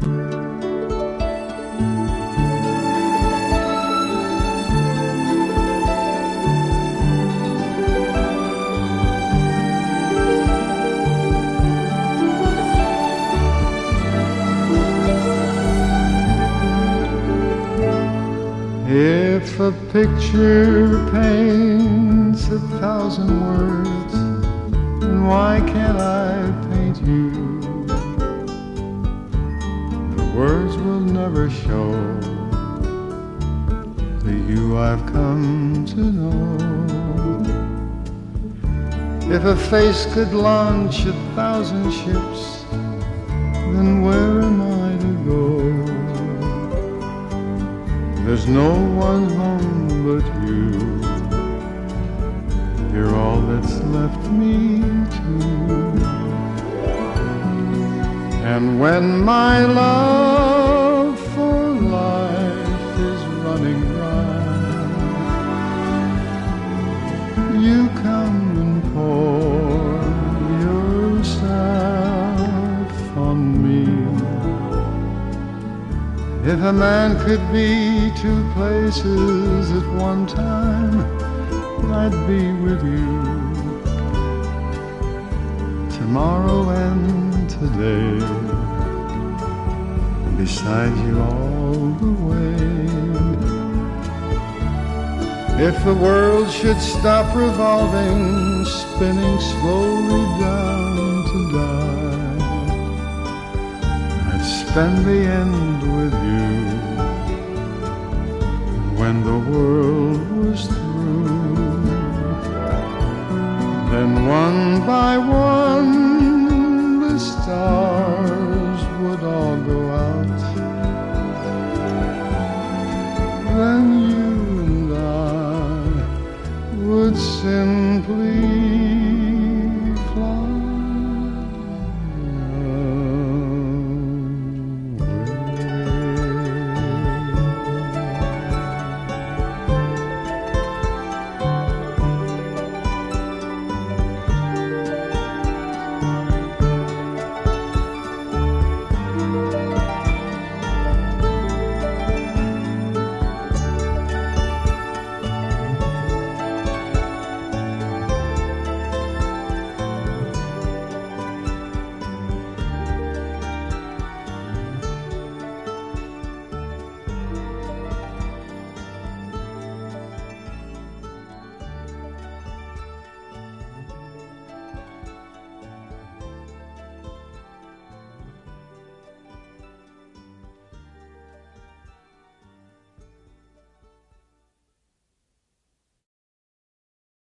If a picture paints 1,000 words, then why can't I paint you? The words will never show the you I've come to know. If a face could launch 1,000 ships, then where am I to go? There's no one home but you. You're all that's left me too. And when my love for life is running dry, you come and pour yourself on me. If a man could be 2 places at one time, I'd be with you tomorrow and today, beside you all the way. If the world should stop revolving, spinning slowly down to die, I'd spend the end with you. When the world was through, then one by one the stars